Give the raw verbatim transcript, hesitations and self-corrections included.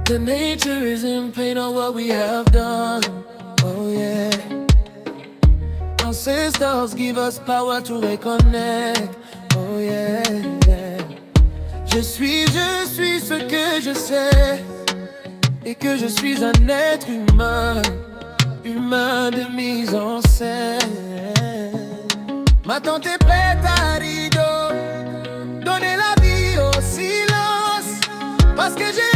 The nature is in pain on what we have done. Oh yeah. Ancestors give us power to reconnect. Oh yeah, yeah. Je suis, je suis ce que je sais. Et que je suis un être humain. Humain de mise en scène. Ma tante est prête à rideau. Donner la vie au silence. Parce que j'ai